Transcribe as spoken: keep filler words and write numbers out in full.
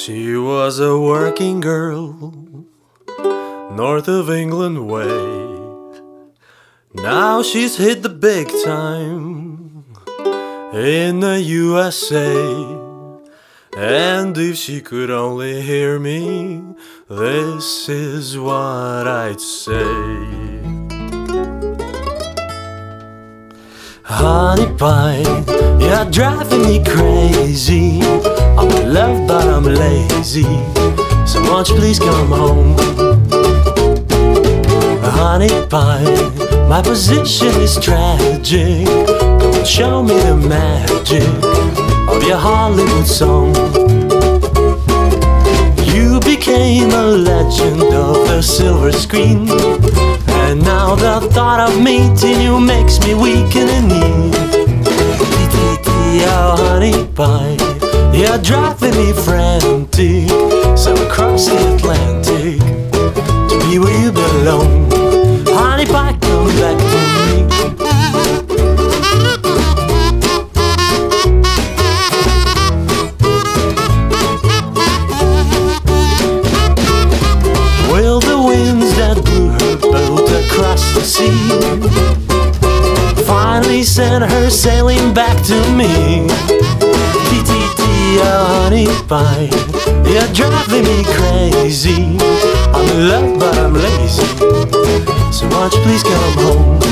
She was a working girl, north of England way. Now she's hit the big time in the U S A. And if she could only hear me, this is what I'd say. Honey pie, you're driving me crazy. I'm in love but I'm lazy, so won't you please come home? Honey pie, my position is tragic. Come and show me the magic of your Hollywood song. You became a legend of the silver screen, and now the thought of meeting you makes me weak in the knee. Oh honey pie, you're driving me frantic, so across the Atlantic to be where you belong. Honey pie, come back to me. Well, the winds that blew her boat across the sea finally sent her sailing back to me. T T T, oh honey pie, you're driving me crazy. I'm in love but I'm lazy, so won't you please come home?